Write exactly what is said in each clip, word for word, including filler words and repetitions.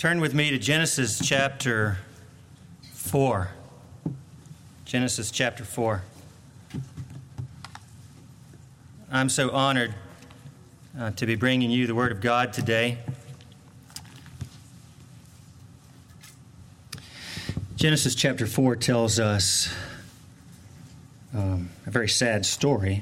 Turn with me to Genesis chapter four. Genesis chapter four. I'm so honored uh, to be bringing you the Word of God today. Genesis chapter four tells us um, a very sad story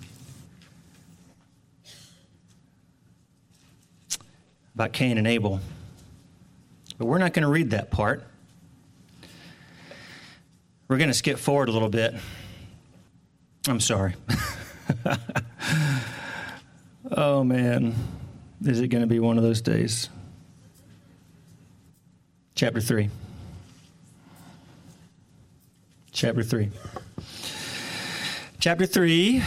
about Cain and Abel. But we're not going to read that part. We're going to skip forward a little bit. I'm sorry. Oh, man. Is it going to be one of those days? Chapter three. Chapter three. Chapter three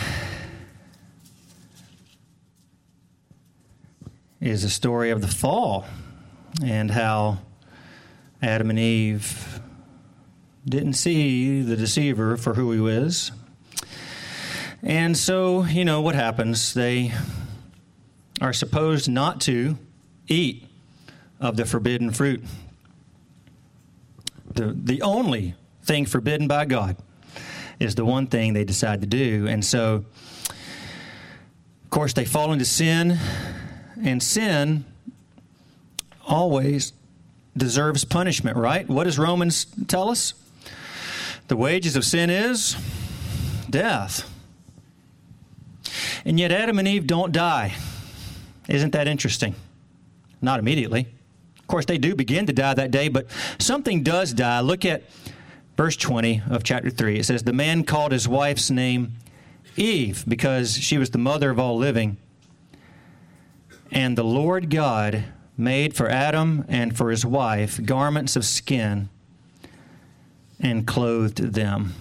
is a story of the fall and how Adam and Eve didn't see the deceiver for who he was. And so, you know, what happens? They are supposed not to eat of the forbidden fruit. The, the only thing forbidden by God is the one thing they decide to do. And so, of course, they fall into sin, and sin always deserves punishment, right? What does Romans tell us? The wages of sin is death. And yet Adam and Eve don't die. Isn't that interesting? Not immediately. Of course, they do begin to die that day, but something does die. Look at verse twenty of chapter three. It says, "The man called his wife's name Eve, because she was the mother of all living. And the Lord God made for Adam and for his wife garments of skin and clothed them."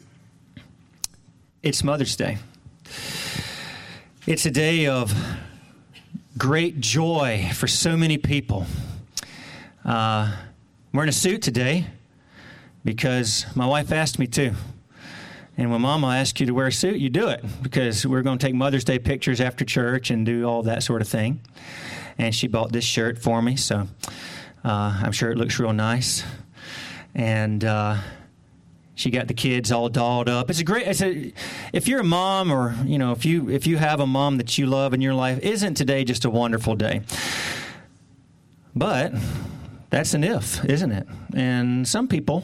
It's Mother's Day. It's a day of great joy for so many people. Uh, I'm wearing a suit today because my wife asked me to. And when Mama asks you to wear a suit, you do it, because we're going to take Mother's Day pictures after church and do all that sort of thing. And she bought this shirt for me, so uh, I'm sure it looks real nice. And uh, she got the kids all dolled up. It's a great. It's a, if you're a mom, or you know, if you if you have a mom that you love in your life, isn't today just a wonderful day? But that's an if, isn't it? And some people,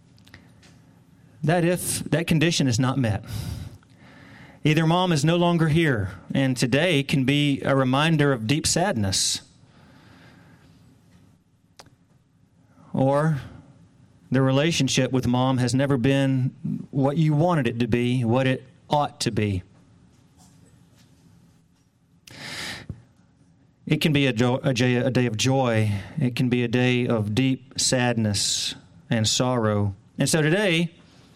that if that condition is not met. Either mom is no longer here, and today can be a reminder of deep sadness. Or the relationship with mom has never been what you wanted it to be, what it ought to be. It can be a, jo- a, j- a day of joy. It can be a day of deep sadness and sorrow. And so today,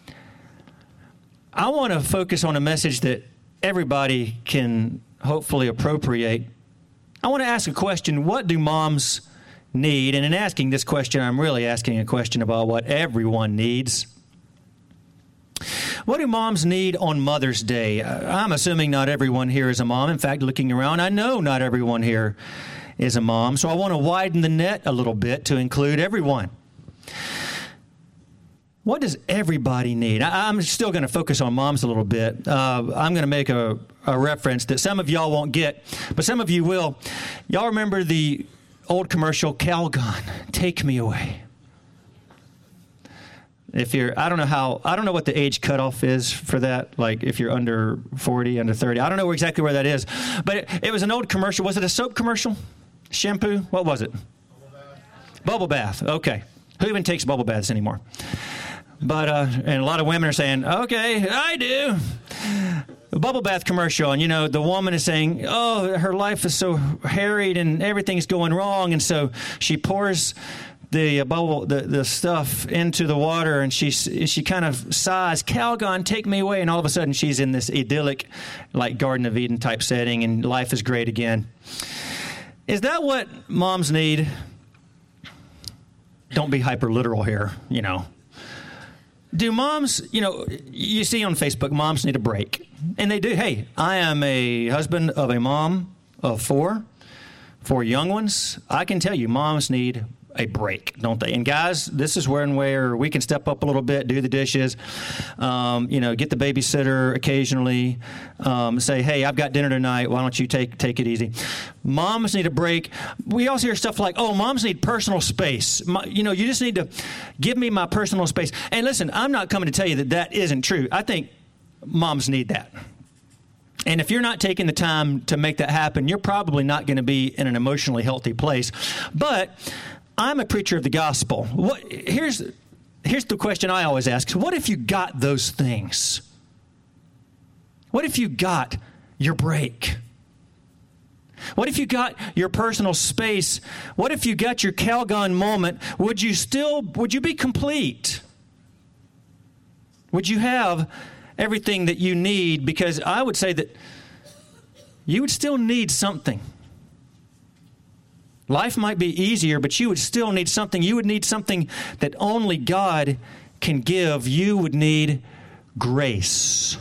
I want to focus on a message that everybody can hopefully appropriate. I want to ask a question: what do moms need? And in asking this question, I'm really asking a question about what everyone needs. What do moms need on Mother's Day? I'm assuming not everyone here is a mom. In fact, looking around, I know not everyone here is a mom. So I want to widen the net a little bit to include everyone. What does everybody need? I, I'm still going to focus on moms a little bit. Uh, I'm going to make a, a reference that some of y'all won't get, but some of you will. Y'all remember the old commercial, Calgon, "Take me away." If you're, I don't know how, I don't know what the age cutoff is for that, like if you're under forty, under thirty. I don't know exactly where that is, but it, it was an old commercial. Was it a soap commercial? Shampoo? What was it? Bubble bath. Bubble bath, okay. Who even takes bubble baths anymore? But, uh, and a lot of women are saying, okay, I do. A bubble bath commercial, and, you know, the woman is saying, oh, her life is so harried and everything's going wrong, and so she pours the uh, bubble, the, the stuff into the water, and she she kind of sighs, "Calgon, take me away," and all of a sudden she's in this idyllic, like Garden of Eden type setting, and life is great again. Is that what moms need? Don't be hyper literal here, you know. Do moms, you know, you see on Facebook, moms need a break. And they do. Hey, I am a husband of a mom of four, four young ones. I can tell you, moms need a break, don't they? And guys, this is when where we can step up a little bit, do the dishes, um, you know, get the babysitter occasionally, um, say, hey, I've got dinner tonight. Why don't you take take it easy? Moms need a break. We also hear stuff like, oh, moms need personal space. My, you know, you just need to give me my personal space. And listen, I'm not coming to tell you that that isn't true. I think moms need that. And if you're not taking the time to make that happen, you're probably not going to be in an emotionally healthy place. But I'm a preacher of the gospel. What, here's, here's the question I always ask. What if you got those things? What if you got your break? What if you got your personal space? What if you got your Calgon moment? Would you still, would you be complete? Would you have everything that you need? Because I would say that you would still need something. Life might be easier, but you would still need something. You would need something that only God can give. You would need grace.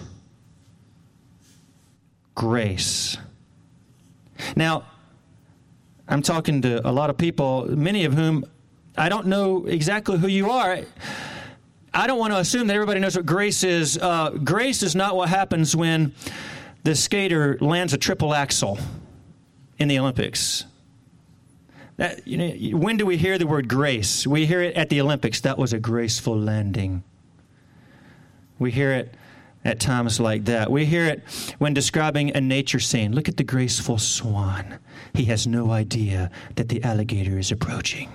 Grace. Now, I'm talking to a lot of people, many of whom I don't know exactly who you are. I don't want to assume that everybody knows what grace is. Uh, grace is not what happens when the skater lands a triple axel in the Olympics. That, you know, when do we hear the word grace? We hear it at the Olympics. That was a graceful landing. We hear it at times like that. We hear it when describing a nature scene. Look at the graceful swan. He has no idea that the alligator is approaching.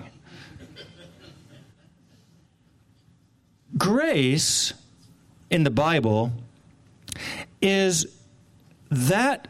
Grace in the Bible is that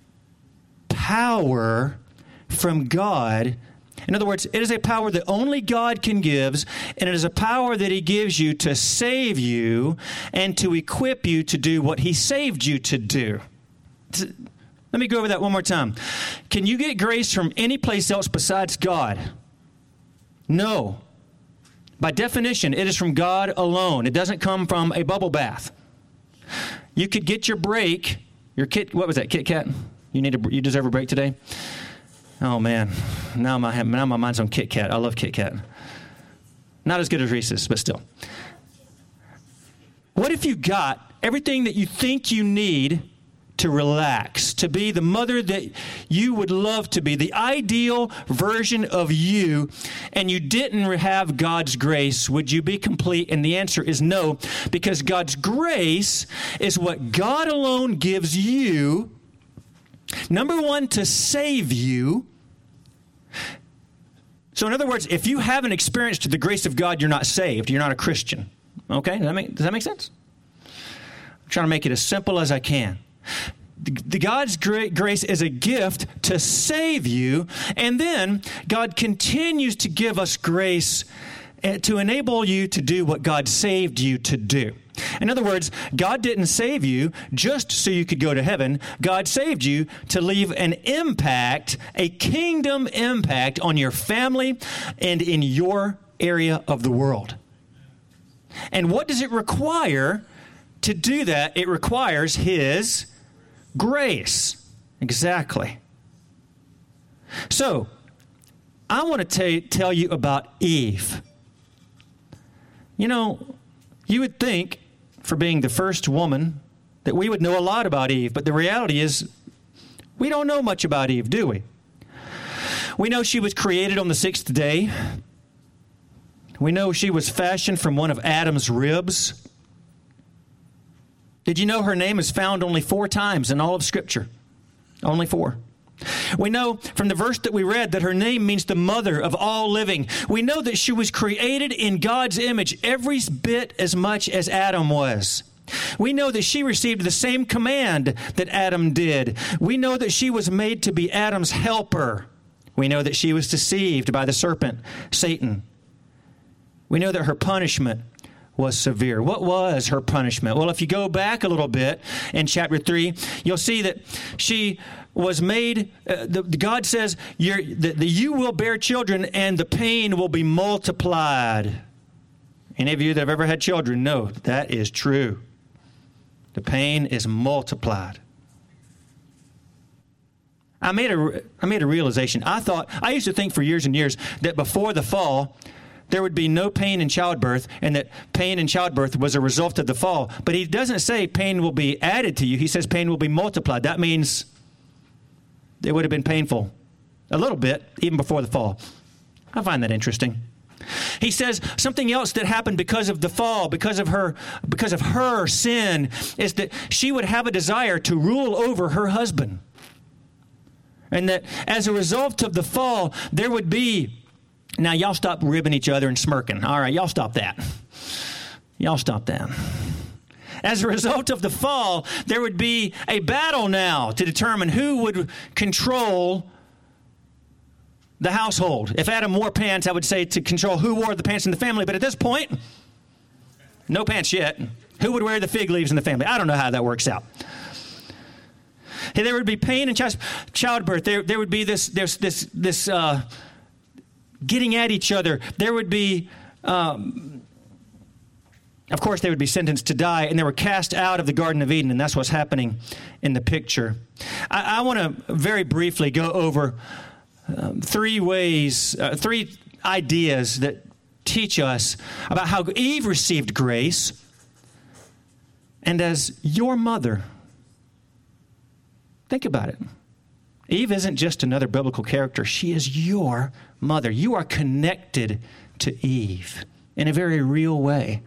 power from God. In other words, it is a power that only God can give, and it is a power that He gives you to save you and to equip you to do what He saved you to do. Let me go over that one more time. Can you get grace from any place else besides God? No. By definition, it is from God alone. It doesn't come from a bubble bath. You could get your break, your Kit, what was that, Kit Kat? You need a, you deserve a break today? Oh, man. Now my, now my mind's on Kit Kat. I love Kit Kat. Not as good as Reese's, but still. What if you got everything that you think you need to relax, to be the mother that you would love to be, the ideal version of you, and you didn't have God's grace? Would you be complete? And the answer is no, because God's grace is what God alone gives you. Number one, to save you. So in other words, if you haven't experienced the grace of God, you're not saved. You're not a Christian. Okay? Does that make, does that make sense? I'm trying to make it as simple as I can. The God's grace is a gift to save you, and then God continues to give us grace to enable you to do what God saved you to do. In other words, God didn't save you just so you could go to heaven. God saved you to leave an impact, a kingdom impact on your family and in your area of the world. And what does it require to do that? It requires His grace. Exactly. So, I want to t- tell you about Eve. You know, you would think, for being the first woman, that we would know a lot about Eve, but the reality is, we don't know much about Eve, do we? We know she was created on the sixth day. We know she was fashioned from one of Adam's ribs. Did you know her name is found only four times in all of Scripture? Only four. We know from the verse that we read that her name means the mother of all living. We know that she was created in God's image every bit as much as Adam was. We know that she received the same command that Adam did. We know that she was made to be Adam's helper. We know that she was deceived by the serpent, Satan. We know that her punishment was severe. What was her punishment? Well, if you go back a little bit in chapter three, you'll see that she was made, uh, the, the God says, you're, the, the, you will bear children and the pain will be multiplied. Any of you that have ever had children know that is true. The pain is multiplied. I made a, I made a realization. I thought, I used to think for years and years that before the fall, there would be no pain in childbirth, and that pain in childbirth was a result of the fall. But he doesn't say pain will be added to you. He says pain will be multiplied. That means it would have been painful a little bit even before the fall. I find that interesting. He says something else that happened because of the fall, because of her, because of her sin, is that she would have a desire to rule over her husband. And that as a result of the fall, there would be, now y'all stop ribbing each other and smirking. All right, y'all stop that. Y'all stop that. As a result of the fall, there would be a battle now to determine who would control the household. If Adam wore pants, I would say to control who wore the pants in the family. But at this point, no pants yet. Who would wear the fig leaves in the family? I don't know how that works out. There would be pain in childbirth. There, there would be this, this, this, this uh, getting at each other. There would be, um, of course, they would be sentenced to die, and they were cast out of the Garden of Eden, and that's what's happening in the picture. I, I want to very briefly go over um, three ways, uh, three ideas that teach us about how Eve received grace, and as your mother, think about it. Eve isn't just another biblical character. She is your mother. You are connected to Eve in a very real way.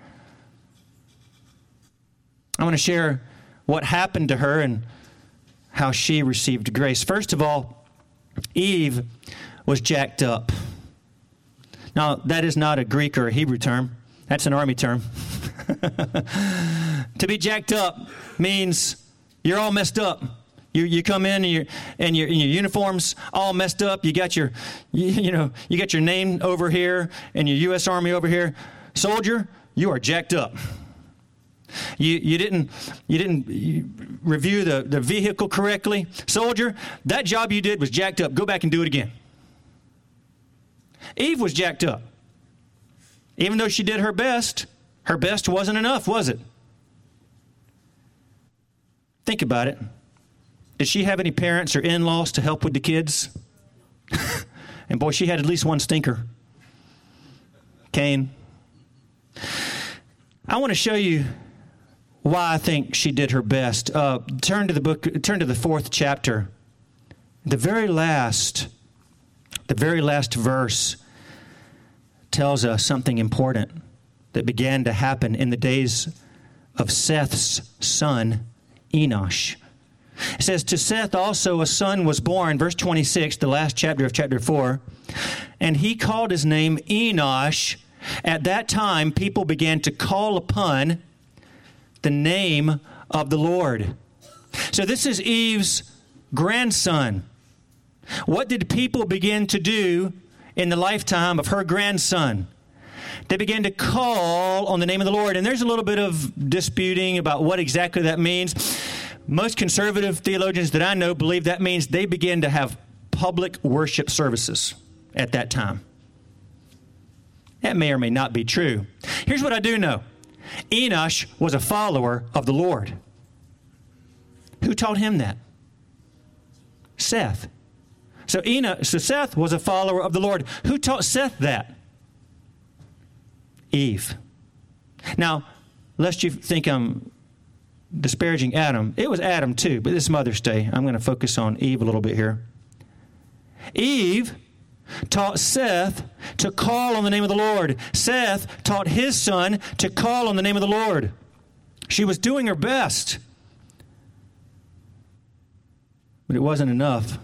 I want to share what happened to her and how she received grace. First of all, Eve was jacked up. Now, that is not a Greek or a Hebrew term. That's an army term. To be jacked up means you're all messed up. You you come in and your and your, and your uniform's all messed up. You got your you, you know you got your name over here and your U S Army over here. Soldier, you are jacked up. You you didn't you didn't you review the, the vehicle correctly. Soldier, that job you did was jacked up. Go back and do it again. Eve was jacked up. Even though she did her best, her best wasn't enough, was it? Think about it. Did she have any parents or in-laws to help with the kids? And boy, she had at least one stinker. Cain. I want to show you why I think she did her best. Uh, turn to the book, turn to the fourth chapter. The very last, the very last verse tells us something important that began to happen in the days of Seth's son, Enosh. It says, to Seth also a son was born, verse twenty-six, the last chapter of chapter four, and he called his name Enosh. At that time, people began to call upon the name of the Lord. So this is Eve's grandson. What did people begin to do in the lifetime of her grandson? They began to call on the name of the Lord. And there's a little bit of disputing about what exactly that means. Most conservative theologians that I know believe that means they began to have public worship services at that time. That may or may not be true. Here's what I do know. Enosh was a follower of the Lord. Who taught him that? Seth. So Enosh, so Seth was a follower of the Lord. Who taught Seth that? Eve. Now, lest you think I'm disparaging Adam, it was Adam too, but this Mother's Day, I'm going to focus on Eve a little bit here. Eve taught Seth to call on the name of the Lord. Seth taught his son to call on the name of the Lord. She was doing her best, but it wasn't enough.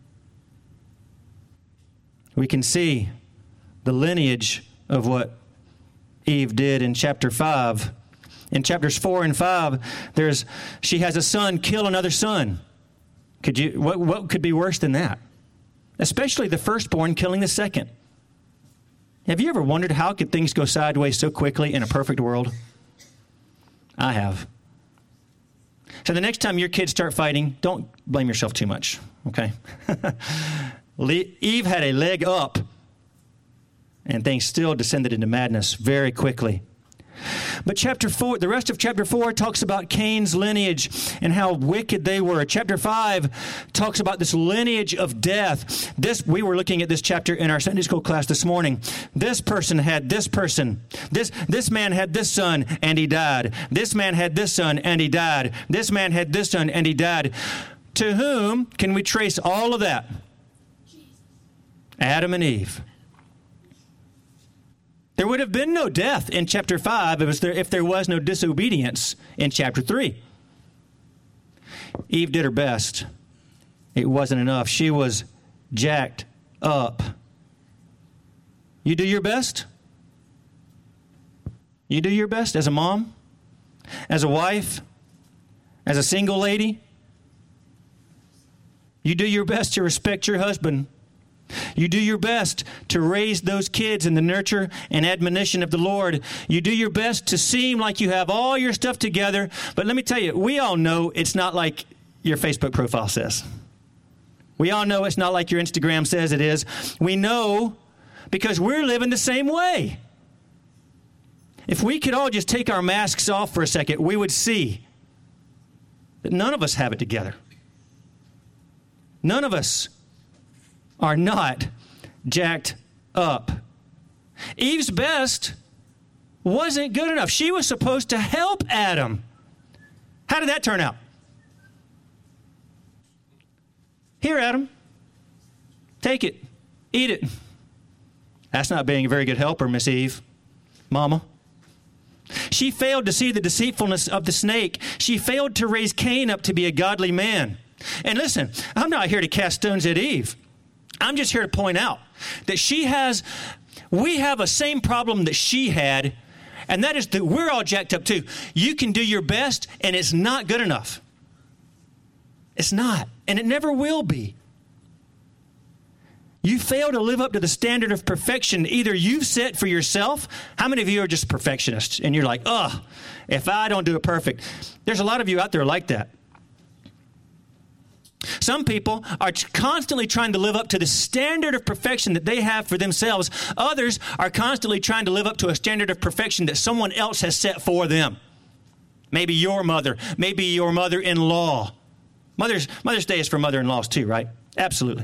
We can see the lineage of what Eve did in chapter five. In chapters four and five, there's she has a son kill another son. Could you what what could be worse than that? Especially the firstborn killing the second. Have you ever wondered how could things go sideways so quickly in a perfect world? I have. So the next time your kids start fighting, don't blame yourself too much, okay? Eve had a leg up, and things still descended into madness very quickly. But chapter four, the rest of chapter four talks about Cain's lineage and how wicked they were. Chapter five talks about this lineage of death. This, we were looking at this chapter in our Sunday school class this morning. This person had this person. This, this man had this son and he died. This man had this son and he died. This man had this son and he died. To whom can we trace all of that? Adam and Eve. There would have been no death in chapter five if there, if there was no disobedience in chapter three. Eve did her best. It wasn't enough. She was jacked up. You do your best? You do your best as a mom? As a wife? As a single lady? You do your best to respect your husband. You do your best to raise those kids in the nurture and admonition of the Lord. You do your best to seem like you have all your stuff together. But let me tell you, we all know it's not like your Facebook profile says. We all know it's not like your Instagram says it is. We know because we're living the same way. If we could all just take our masks off for a second, we would see that none of us have it together. None of us are not jacked up. Eve's best wasn't good enough. She was supposed to help Adam. How did that turn out? Here, Adam. Take it. Eat it. That's not being a very good helper, Miss Eve. Mama. She failed to see the deceitfulness of the snake. She failed to raise Cain up to be a godly man. And listen, I'm not here to cast stones at Eve. I'm just here to point out that she has, we have a same problem that she had, and that is that we're all jacked up too. You can do your best, and it's not good enough. It's not, and it never will be. You fail to live up to the standard of perfection either you've set for yourself. How many of you are just perfectionists, and you're like, oh, if I don't do it perfect. There's a lot of you out there like that. Some people are constantly trying to live up to the standard of perfection that they have for themselves. Others are constantly trying to live up to a standard of perfection that someone else has set for them. Maybe your mother, maybe your mother-in-law. Mother's, Mother's Day is for mother-in-laws too, right? Absolutely.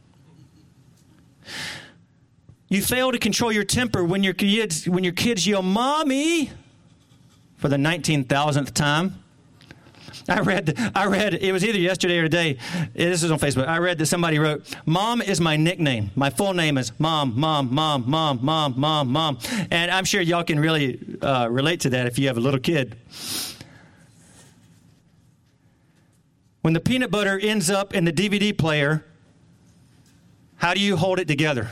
You fail to control your temper when your kids, when your kids yell, "Mommy," for the nineteen thousandth time. I read, I read, it was either yesterday or today. This is on Facebook. I read that somebody wrote, "Mom is my nickname. My full name is Mom, Mom, Mom, Mom, Mom, Mom, Mom." And I'm sure y'all can really uh, relate to that if you have a little kid. When the peanut butter ends up in the D V D player, how do you hold it together?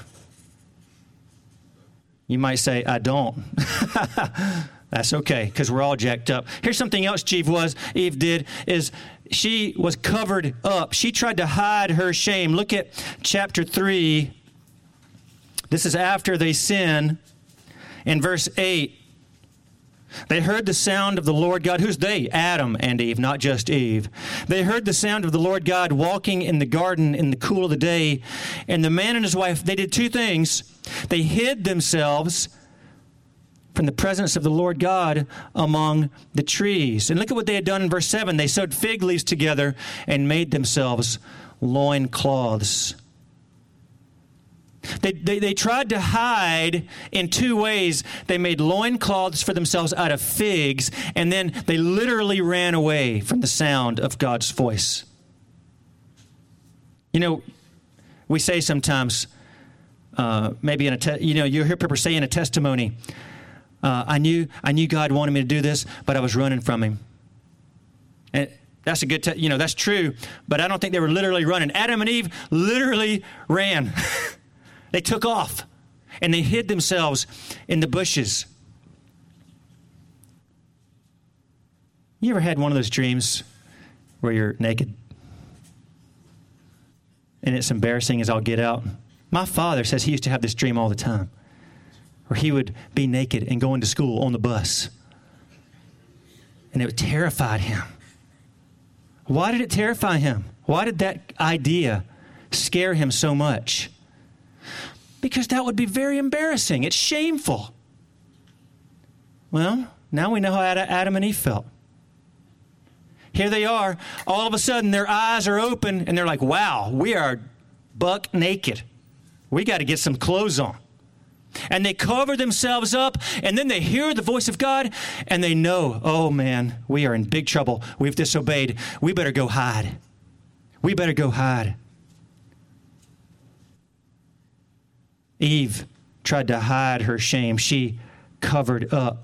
You might say, "I don't." That's okay, because we're all jacked up. Here's something else Eve was, Eve did, is she was covered up. She tried to hide her shame. Look at chapter three. This is after they sin. In verse eight, they heard the sound of the Lord God. Who's they? Adam and Eve, not just Eve. They heard the sound of the Lord God walking in the garden in the cool of the day. And the man and his wife, they did two things. They hid themselves from the presence of the Lord God among the trees. And look at what they had done in verse seven. They sewed fig leaves together and made themselves loincloths. They, they, they tried to hide in two ways. They made loincloths for themselves out of figs, and then they literally ran away from the sound of God's voice. You know, we say sometimes, uh, maybe in a, te- you know, you hear people say in a testimony, Uh, I knew I knew God wanted me to do this, but I was running from Him. And that's a good, te- you know, that's true. But I don't think they were literally running. Adam and Eve literally ran. They took off, and they hid themselves in the bushes. You ever had one of those dreams where you're naked, and it's embarrassing as all get out? My father says he used to have this dream all the time, where he would be naked and go into school on the bus. And it terrified him. Why did it terrify him? Why did that idea scare him so much? Because that would be very embarrassing. It's shameful. Well, now we know how Adam and Eve felt. Here they are. All of a sudden, their eyes are open, and they're like, wow, we are buck naked. We got to get some clothes on. And they cover themselves up, and then they hear the voice of God, and they know, oh, man, we are in big trouble. We've disobeyed. We better go hide. We better go hide. Eve tried to hide her shame. She covered up.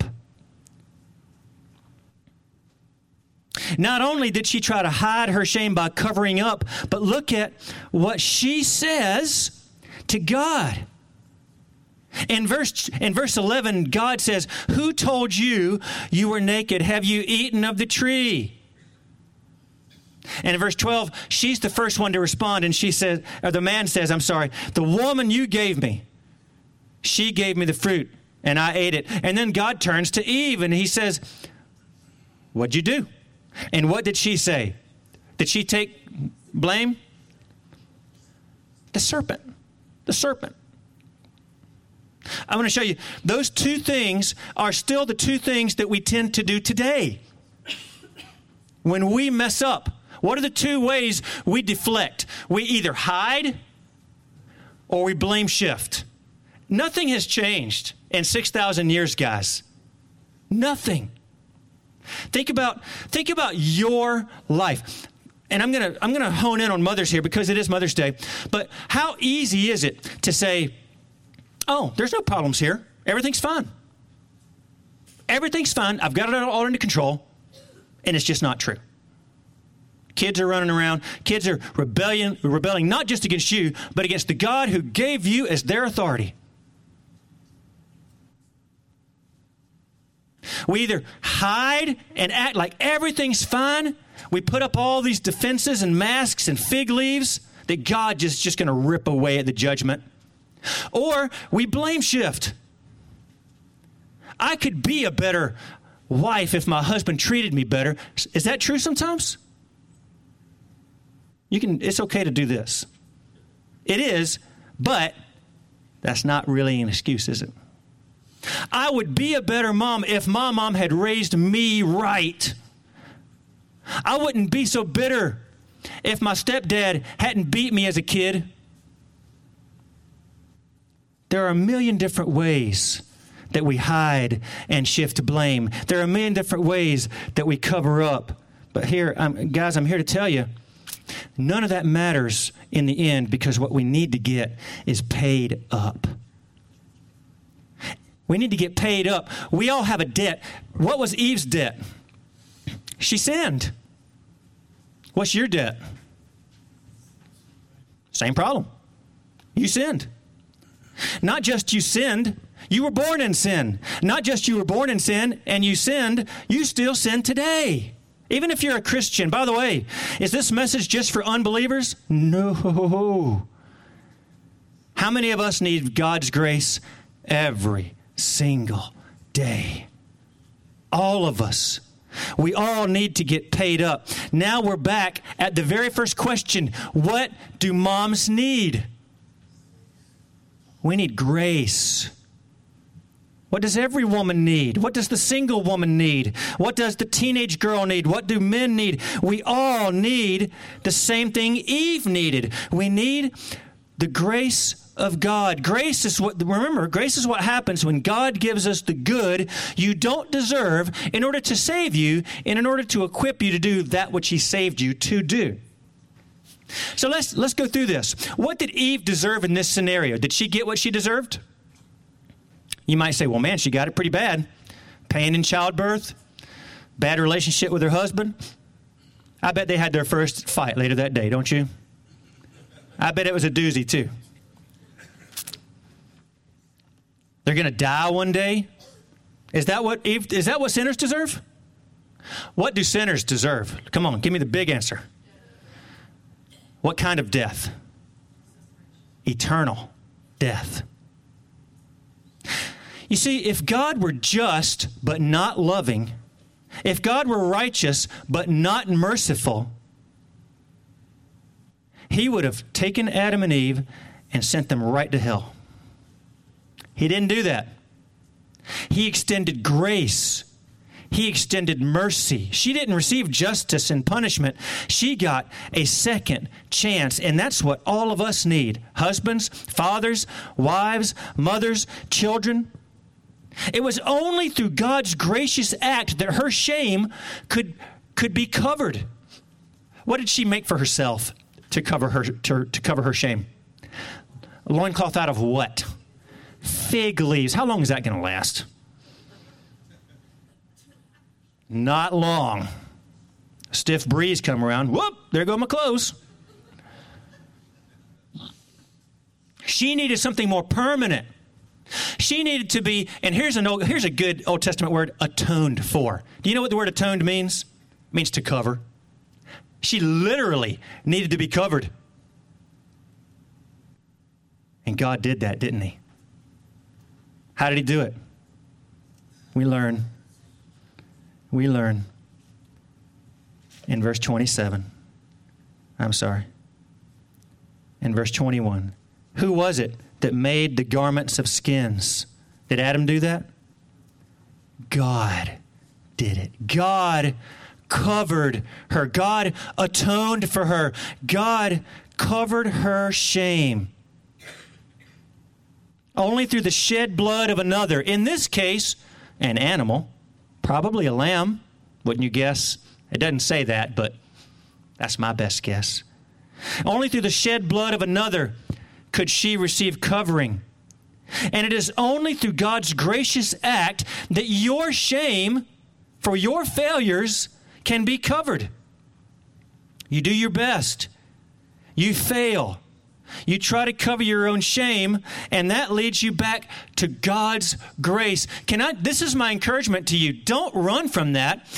Not only did she try to hide her shame by covering up, but look at what she says to God. In verse, in verse eleven, God says, who told you you were naked? Have you eaten of the tree? And in verse twelve, she's the first one to respond, and she says, or the man says, I'm sorry, the woman you gave me, she gave me the fruit, and I ate it. And then God turns to Eve, and he says, what'd you do? And what did she say? Did she take blame? The serpent. The serpent. I want to show you, those two things are still the two things that we tend to do today. When we mess up, what are the two ways we deflect? We either hide or we blame shift. Nothing has changed in six thousand years, guys. Nothing. Think about, think about your life. And I'm going to I'm going to hone in on mothers here because it is Mother's Day. But how easy is it to say, oh, there's no problems here. Everything's fine. Everything's fine. I've got it all under control. And it's just not true. Kids are running around. Kids are rebellion, rebelling not just against you, but against the God who gave you as their authority. We either hide and act like everything's fine. We put up all these defenses and masks and fig leaves that God is just going to rip away at the judgment. Or we blame shift. I could be a better wife if my husband treated me better. Is that true sometimes? You can. It's okay to do this. It is, but that's not really an excuse, is it? I would be a better mom if my mom had raised me right. I wouldn't be so bitter if my stepdad hadn't beat me as a kid. There are a million different ways that we hide and shift blame. There are a million different ways that we cover up. But here, um, guys, I'm here to tell you, none of that matters in the end because what we need to get is paid up. We need to get paid up. We all have a debt. What was Eve's debt? She sinned. What's your debt? Same problem. You sinned. Not just you sinned, you were born in sin. Not just you were born in sin and you sinned, you still sin today. Even if you're a Christian. By the way, is this message just for unbelievers? No. How many of us need God's grace every single day? All of us. We all need to get paid up. Now we're back at the very first question. What do moms need? We need grace. What does every woman need? What does the single woman need? What does the teenage girl need? What do men need? We all need the same thing Eve needed. We need the grace of God. Grace is what, remember, grace is what happens when God gives us the good you don't deserve in order to save you and in order to equip you to do that which he saved you to do. So let's let's go through this. What did Eve deserve in this scenario? Did she get what she deserved? You might say, well, man, she got it pretty bad. Pain in childbirth, bad relationship with her husband. I bet they had their first fight later that day, don't you? I bet it was a doozy, too. They're going to die one day. Is that what Eve, is that what sinners deserve? What do sinners deserve? Come on, give me the big answer. What kind of death? Eternal death. You see, if God were just but not loving, if God were righteous but not merciful, he would have taken Adam and Eve and sent them right to hell. He didn't do that. He extended grace. He extended mercy. She didn't receive justice and punishment. She got a second chance. And that's what all of us need. Husbands, fathers, wives, mothers, children. It was only through God's gracious act that her shame could, could be covered. What did she make for herself to cover her, to, to cover her shame? A loincloth out of what? Fig leaves. How long is that going to last? Not long. Stiff breeze come around. Whoop, there go my clothes. She needed something more permanent. She needed to be, and here's, an old, here's a good Old Testament word, atoned for. Do you know what the word atoned means? It means to cover. She literally needed to be covered. And God did that, didn't he? How did he do it? We learn. We learn in verse twenty-seven. I'm sorry. In verse twenty-one. Who was it that made the garments of skins? Did Adam do that? God did it. God covered her. God atoned for her. God covered her shame. Only through the shed blood of another. In this case, an animal. Probably a lamb, wouldn't you guess? It doesn't say that, but that's my best guess. Only through the shed blood of another could she receive covering. And it is only through God's gracious act that your shame for your failures can be covered. You do your best. You fail. You try to cover your own shame, and that leads you back to God's grace. Can I? This is my encouragement to you. Don't run from that.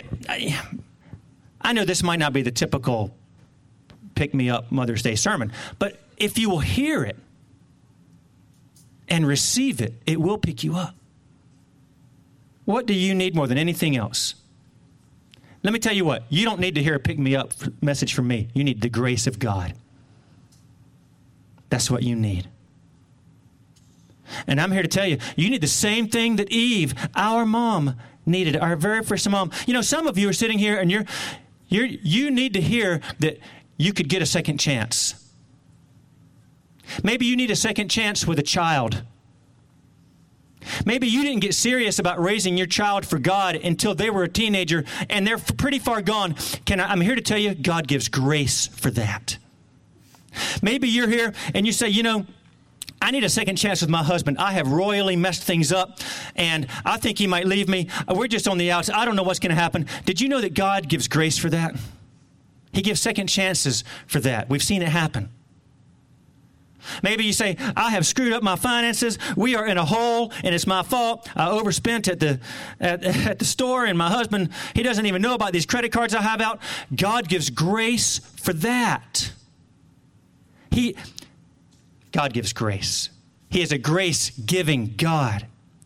I know this might not be the typical pick-me-up Mother's Day sermon, but if you will hear it and receive it, it will pick you up. What do you need more than anything else? Let me tell you what. You don't need to hear a pick-me-up message from me. You need the grace of God. That's what you need. And I'm here to tell you, you need the same thing that Eve, our mom, needed, our very first mom. You know, some of you are sitting here and you're, you're, you need to hear that you could get a second chance. Maybe you need a second chance with a child. Maybe you didn't get serious about raising your child for God until they were a teenager and they're pretty far gone. Can I, I'm here to tell you, God gives grace for that. Maybe you're here and you say, you know, I need a second chance with my husband. I have royally messed things up, and I think he might leave me. We're just on the outside. I don't know what's going to happen. Did you know that God gives grace for that? He gives second chances for that. We've seen it happen. Maybe you say, I have screwed up my finances. We are in a hole, and it's my fault. I overspent at the at, at the store, and my husband, he doesn't even know about these credit cards I have out. God gives grace for that. He, God gives grace. He is a grace-giving God.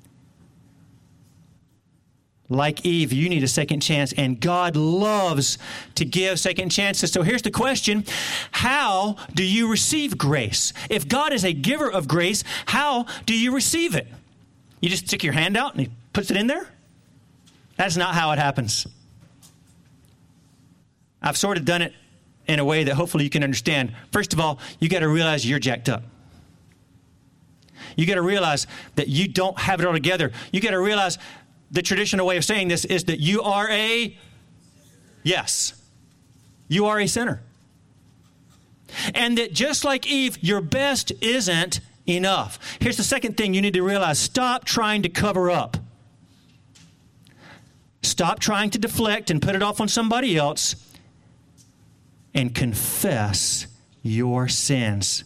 Like Eve, you need a second chance, and God loves to give second chances. So here's the question. How do you receive grace? If God is a giver of grace, how do you receive it? You just stick your hand out and he puts it in there? That's not how it happens. I've sort of done it in a way that hopefully you can understand. First of all, you got to realize you're jacked up. You got to realize that you don't have it all together. You got to realize the traditional way of saying this is that you are a, yes, you are a sinner. And that just like Eve, your best isn't enough. Here's the second thing you need to realize. Stop trying to cover up. Stop trying to deflect and put it off on somebody else. And confess your sins.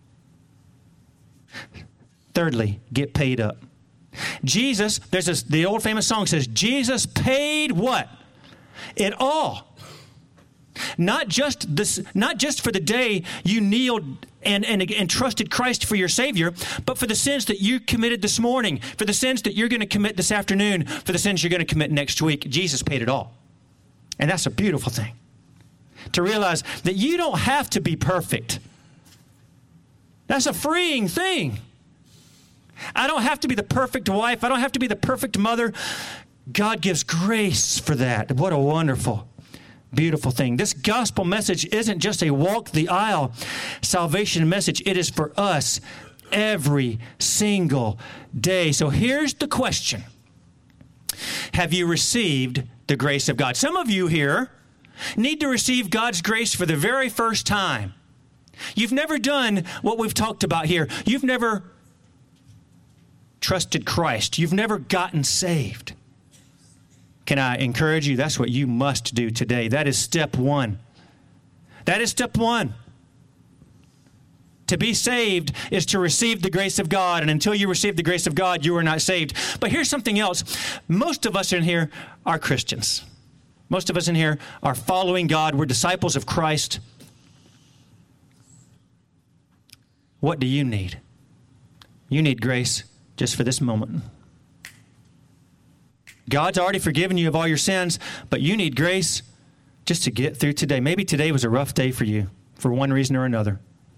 Thirdly, get paid up. Jesus, there's this, the old famous song says, Jesus paid what? It all. Not just this, not just for the day you kneeled and, and, and trusted Christ for your Savior, but for the sins that you committed this morning, for the sins that you're going to commit this afternoon, for the sins you're going to commit next week. Jesus paid it all. And that's a beautiful thing. To realize that you don't have to be perfect. That's a freeing thing. I don't have to be the perfect wife. I don't have to be the perfect mother. God gives grace for that. What a wonderful, beautiful thing. This gospel message isn't just a walk the aisle salvation message. It is for us every single day. So here's the question. Have you received the grace of God? Some of you here need to receive God's grace for the very first time. You've never done what we've talked about here. You've never trusted Christ. You've never gotten saved. Can I encourage you? That's what you must do today. That is step one. That is step one. To be saved is to receive the grace of God. And until you receive the grace of God, you are not saved. But here's something else. Most of us in here are Christians. Most of us in here are following God. We're disciples of Christ. What do you need? You need grace just for this moment. God's already forgiven you of all your sins, but you need grace just to get through today. Maybe today was a rough day for you for one reason or another.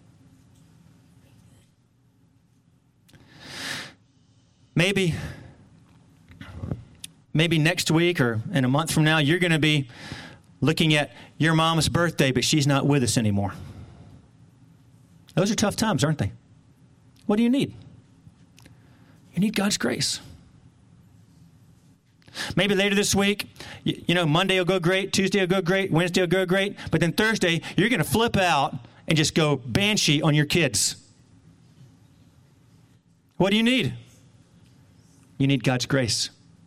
Maybe, maybe next week or in a month from now, you're going to be looking at your mom's birthday, but she's not with us anymore. Those are tough times, aren't they? What do you need? You need God's grace. Maybe later this week, you, you know, Monday will go great, Tuesday will go great, Wednesday will go great, but then Thursday, you're going to flip out and just go banshee on your kids. What do you need? You need God's grace.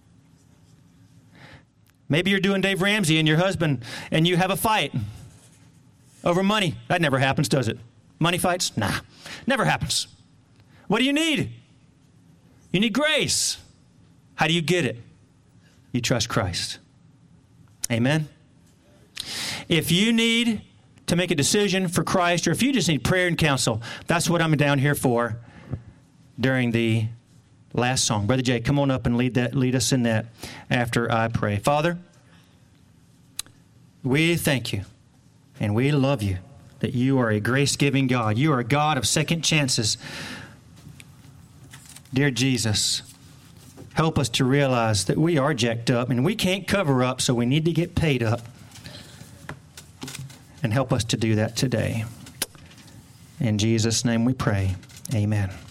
Maybe you're doing Dave Ramsey and your husband, and you have a fight over money. That never happens, does it? Money fights? Nah, never happens. What do you need? You need grace. How do you get it? You trust Christ. Amen? If you need to make a decision for Christ, or if you just need prayer and counsel, that's what I'm down here for during the last song. Brother Jay, come on up and lead that, lead us in that after I pray. Father, we thank you and we love you that you are a grace-giving God. You are a God of second chances. Dear Jesus, help us to realize that we are jacked up and we can't cover up, so we need to get paid up. And help us to do that today. In Jesus' name we pray. Amen.